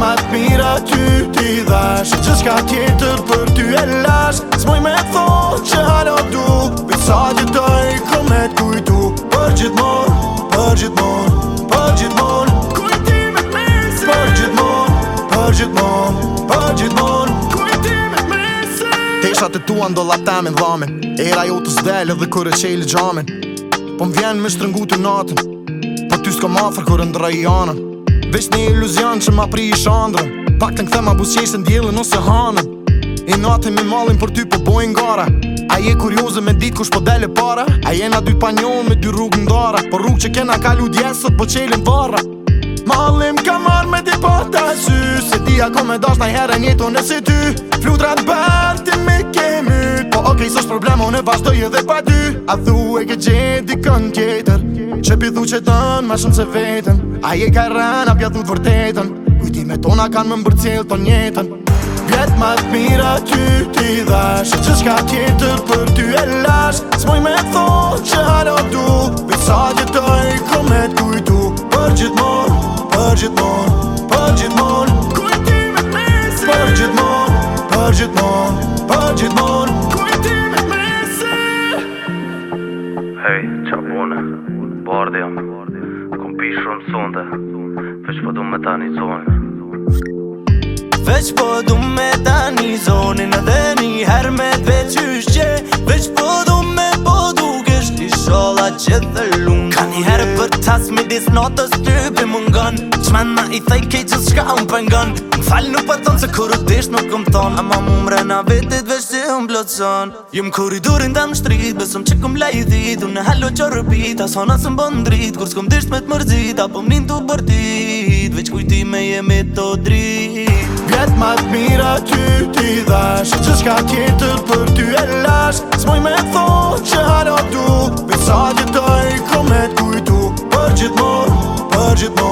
ma t'mira ty dhash që s'ka tjetër për ty e lash S'moj me thonë që halo du Veç sa gjithoj kom me t'kujtu Për gjithmon, për gjithmon, për gjithmon Kujtimet mese Për gjithmon, për gjithmon, për gjithmon Kujtimet mese Teshat e tua ndolla temin dhamin Era jo të s'del edhe kur e qeli gjamin Po m'vjen me shtrëngu të natën Po ty s'ko mafër kur e ndroj janën Veç një iluzion që ma pri i shandrën Pak të n'kthe ma busqesën djelën ose hanën I natën mi malin për ty po bojnë gara A je kurioze me dit kush po dele para A jena dy panjon me dy rrugë ndara Po rrugë që kena kalu djesët po qelin varra Malim ka marrë me di pata sy Se ti ako me dash naj herën jeton e si ty Flutrat bërë ti me ke myt Po okej s'osh problem unë e vazhdoj edhe pa dy A thu e ke gjet dikën tjetër Që pithu që tënë ma shumë se vetën A je ka rën a pjathu të vërtetën Kujtime tona kanë më mbërcjell ton jetën Vjet ma t'mira ty dhash Që s'ka tjetër për ty e lash S'moj me thonë që halo du Veç sa gjithoj kom me t'kujtu Për gjithmon, për gjithmon, për gjithmon Kujtimet mese Për gjithmon, për gjithmon, për gjithmon Kujtimet mese Hej, qa bune, bardi jam Kom pi shumë sonde Veç po du me ta një zonë Veç po du me ta një zonin Edhe një her me t'veç yshqe Veç po du me po dukesh Ti sholla që dhe lunë Ka një herë për tas midis notës typi mungon Qmena i thej kej që s'ka unë pengon M'fall nuk për thonë se kur u dish nuk kom thonë Ama mu mrena vetit veç si unë blotëson Jem koridorin dhe më shtrit Besëm që kom lejthit Unë e hallo që rëpit As hona së mbon drit Kur s'kom disht me t'mërzit Apo m'nin t'u bërtit Veç kujtime jemi të drit Vjet ma t'mira ty dhash Që s'ka tjetër për ty e lash S'moj me thonë që halo du Veç sa gjithoj kom me t'kujtu Për gjithmon, për gjithmon